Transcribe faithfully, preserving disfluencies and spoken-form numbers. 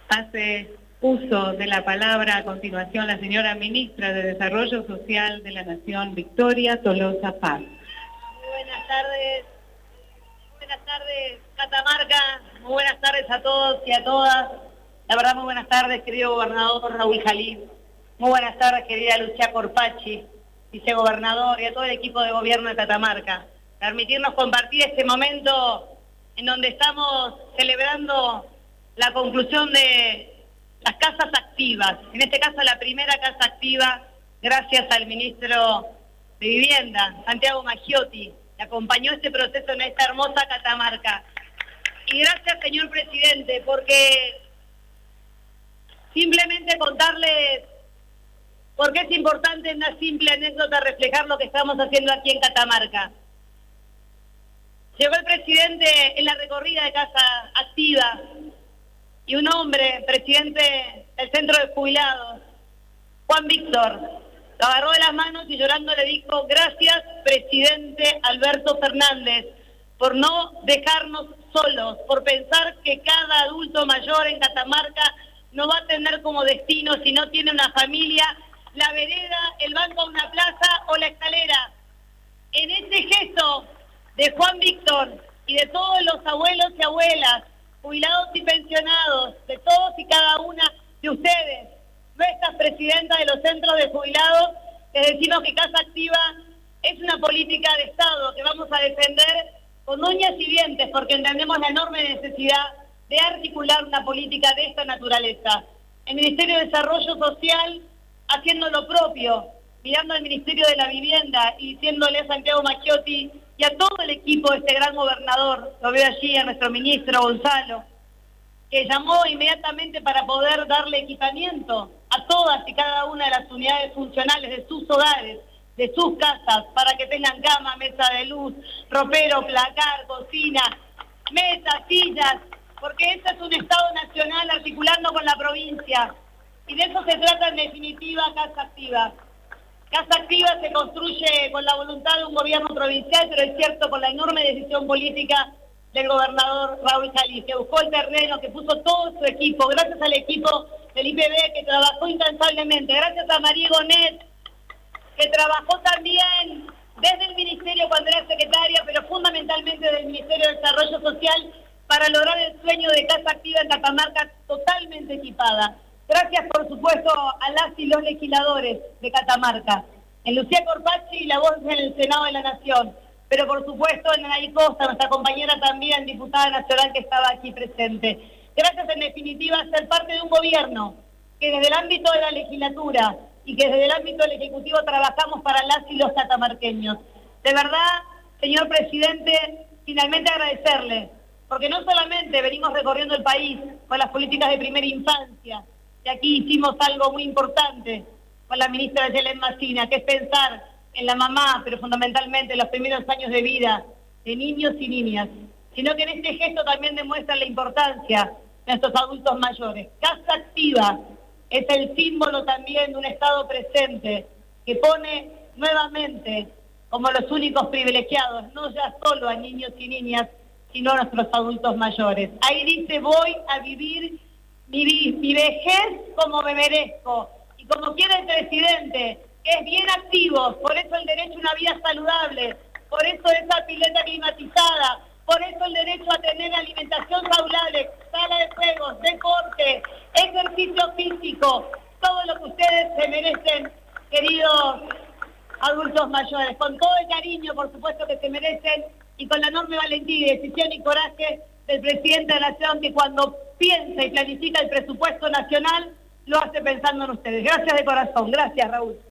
Hace uso de la palabra a continuación la señora Ministra de Desarrollo Social de la Nación, Victoria Tolosa Paz. Muy buenas tardes, muy buenas tardes Catamarca, muy buenas tardes a todos y a todas. La verdad, muy buenas tardes, querido gobernador Raúl Jalil. Muy buenas tardes, querida Lucía Corpachi, vicegobernador, y a todo el equipo de gobierno de Catamarca. Permitirnos compartir este momento en donde estamos celebrando la conclusión de las casas activas, en este caso la primera casa activa, gracias al ministro de Vivienda, Santiago Maggiotti, que acompañó este proceso en esta hermosa Catamarca. Y gracias, señor presidente, porque simplemente contarles por qué es importante en una simple anécdota reflejar lo que estamos haciendo aquí en Catamarca. Llegó el presidente en la recorrida de Casa Activa y un hombre, presidente del Centro de Jubilados, Juan Víctor, lo agarró de las manos y llorando le dijo: gracias, presidente Alberto Fernández, por no dejarnos solos, por pensar que cada adulto mayor en Catamarca no va a tener como destino, si no tiene una familia, la vereda, el banco de una plaza o la escalera. En este gesto de Juan Víctor y de todos los abuelos y abuelas, jubilados y pensionados, de todos y cada una de ustedes, nuestras presidentas de los centros de jubilados, les decimos que Casa Activa es una política de Estado que vamos a defender con uñas y dientes, porque entendemos la enorme necesidad de articular una política de esta naturaleza. El Ministerio de Desarrollo Social haciendo lo propio, mirando al Ministerio de la Vivienda y diciéndole a Santiago Maggiotti y a todo el equipo de este gran gobernador, lo veo allí a nuestro ministro Gonzalo, que llamó inmediatamente para poder darle equipamiento a todas y cada una de las unidades funcionales de sus hogares, de sus casas, para que tengan cama, mesa de luz, ropero, placar, cocina, mesas, sillas, porque ese es un Estado nacional articulando con la provincia. Y de eso se trata en definitiva Casa Activa. Casa Activa se construye con la voluntad de un gobierno provincial, pero es cierto, con la enorme decisión política del gobernador Raúl Jalil, que buscó el terreno, que puso todo su equipo, gracias al equipo del I P B que trabajó incansablemente, gracias a María Gonet, que trabajó también desde el Ministerio cuando era secretaria, pero fundamentalmente del Ministerio de Desarrollo Social, para lograr el sueño de Casa Activa en Catamarca totalmente equipada. Gracias, por supuesto, a las y los legisladores de Catamarca, en Lucía Corpachi y la voz en el Senado de la Nación, pero por supuesto en Anaí Costa, nuestra compañera también, diputada nacional que estaba aquí presente. Gracias, en definitiva, a ser parte de un gobierno que desde el ámbito de la legislatura y que desde el ámbito del Ejecutivo trabajamos para las y los catamarqueños. De verdad, señor presidente, finalmente agradecerle, porque no solamente venimos recorriendo el país con las políticas de primera infancia, y aquí hicimos algo muy importante con la ministra Yelén Massina, que es pensar en la mamá, pero fundamentalmente en los primeros años de vida de niños y niñas, sino que en este gesto también demuestra la importancia de nuestros adultos mayores. Casa Activa es el símbolo también de un Estado presente que pone nuevamente como los únicos privilegiados, no ya solo a niños y niñas, sino a nuestros adultos mayores. Ahí dice: voy a vivir mi, mi vejez como me merezco. Y como quiere el presidente, que es bien activo, por eso el derecho a una vida saludable, por eso esa pileta climatizada, por eso el derecho a tener alimentación saludable, sala de juegos, deporte, ejercicio físico, todo lo que ustedes se merecen, queridos adultos mayores, con todo el cariño, por supuesto, que se merecen, y con la enorme valentía, decisión y coraje del presidente de la Nación, que cuando piensa y planifica el presupuesto nacional, lo hace pensando en ustedes. Gracias de corazón. Gracias, Raúl.